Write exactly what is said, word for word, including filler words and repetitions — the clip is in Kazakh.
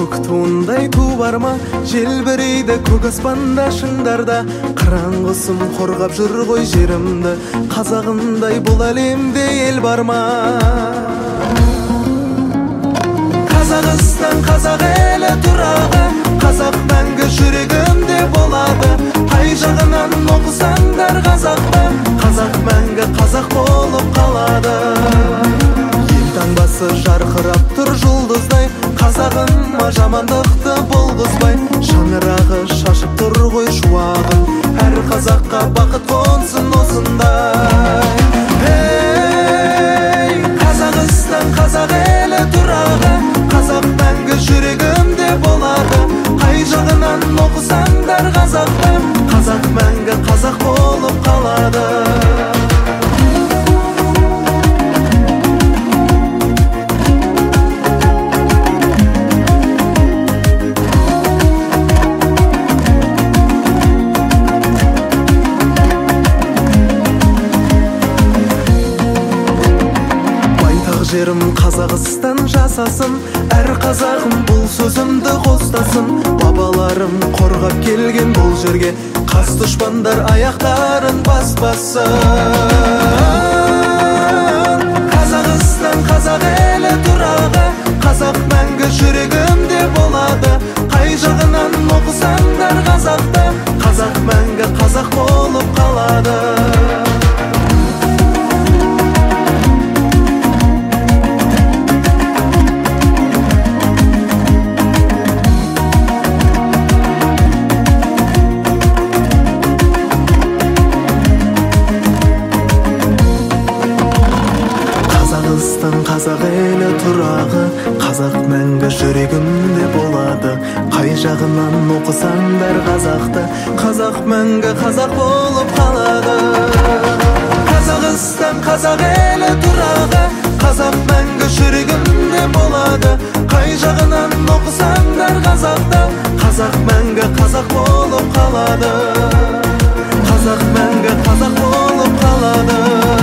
көк туындай ту барма, желбірейді көк аспанда шыңдарда. Қараңғысым қорғап жүр ғой жерімді, қазағындай бұл әлемде ел барма. Қазақстан қазақ елі тұрағы, қазақ мәңгі жүрегімде болады. Қай жағынан оқысаңдар қазақты, қазақ мәңгі қазақ болып қалады. Ел таңбасы жарқырап тұр жұлдыздай, қазағыма жамандықты болғызбай. Шаңырағы шашып тұр ғой шуағын, әр қазаққа бақыт қонсын осындай. Ей, Қазақстан қазақ елі тұрағы, қазақ мәңгі жүрегімде болады. Қай жағынан оқысаңдар қазақты, қазақ мәңгі қазақ болып қалады. Жерім Қазақстан жасасын, әр қазағым бұл сөзімді қостасын. Бабаларым қорғап келген бұл жерге, қас дұшпандар аяқтарын баспасын. Қазақстан қазақ елі тұрағы, қазақ мәңгі жүрегімде болады. Қай жағынан оқысаңдар қазақты, қазақ мәңгі қазақ болып қалады. Қазақ елі тұрағы, қазақ мәңгі жүрегімде болады. Қай жағынан оқысаңдар қазақты, қазақ мәңгі қазақ болып қалады. Қазақстан қазақ елі тұрағы, қазақ мәңгі жүрегімде болады. Қай жағынан оқысаңдар қазақты, қазақ мәңгі қазақ болып қалады. Қазақ мәңгі қазақ болып қалады.